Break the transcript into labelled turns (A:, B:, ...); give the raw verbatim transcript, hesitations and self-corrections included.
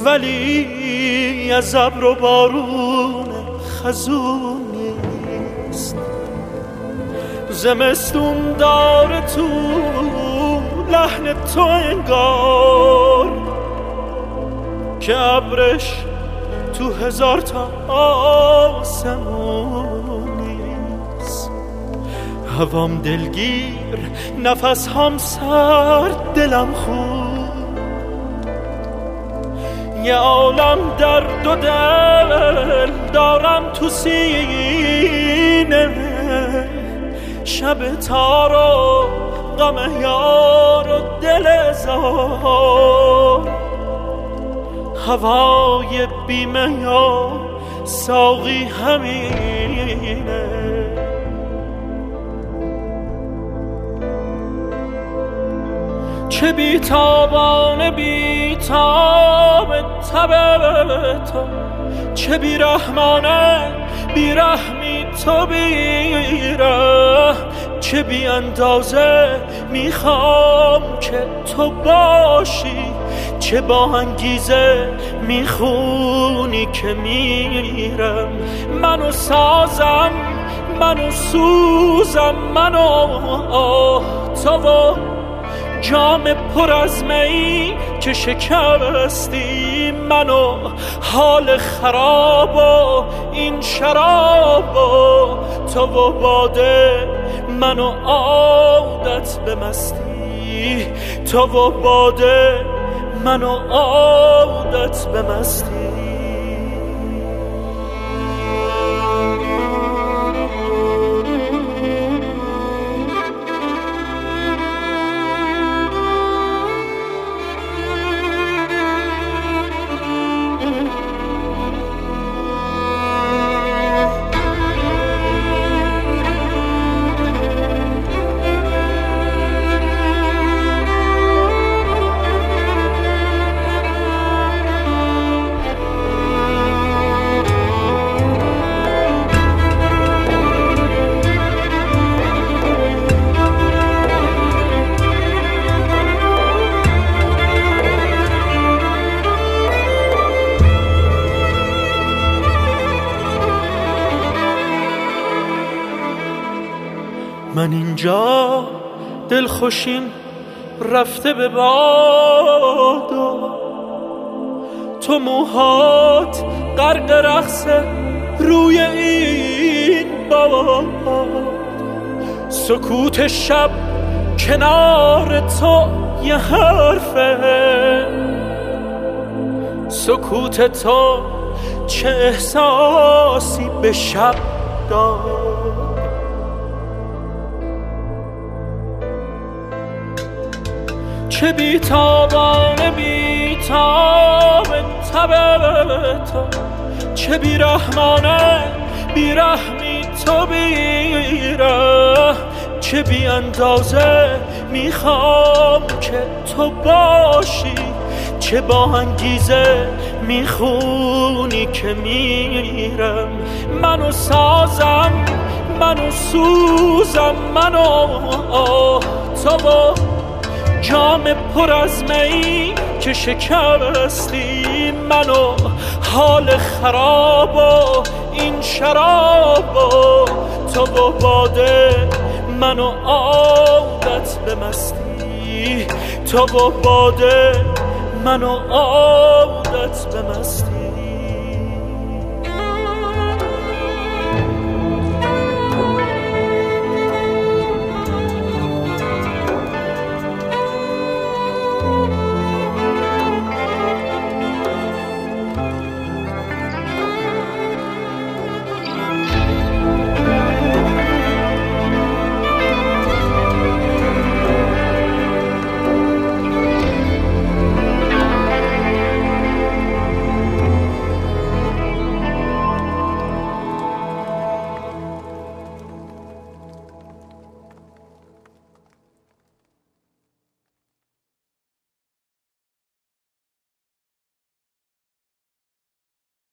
A: ولی از ابر و بارون خزون نیست. زمستون داره تو لحن تو انگار که ابرش تو هزار تا آسمون نیست. هوام دلگیر، نفس هم سرد، دلم خوب، یه عالم درد و دل دارم تو سینه. شب تار و غم یار و دل زار، هوای بیمه یا ساقی همینه. چه بیتابانه بیتاب تب تو، چه بیرحمانه بیرحمی تو بیره. چه بی اندازه میخوام که تو باشی، چه با انگیزه میخونی که میرم. منو سازم، منو سوزم، منو تو و جام پر از می که شکستی. منو حال خراب و این شراب و تو و باده، منو عادت به مستی. تو و باده، منو عادت به مستی. من اینجا دلخوشیم رفته به باد و تو موهات غرق رقص روی این باد. سکوت شب کنار تو یه حرفه، سکوت تو چه احساسی به شب داد. چه بیتابانه بیتاب تب تو، چه بیرحمانه بیرحمی تو بیره. چه بی اندازه میخوام که تو باشی، چه با انگیزه میخونی که میرم. منو سازم، منو سوزم، منو تو و جام پر از می که شکستی. منو حال خراب و این شراب و تو و باده، منو عادت به مستی. تو و باده، منو عادت به مستی.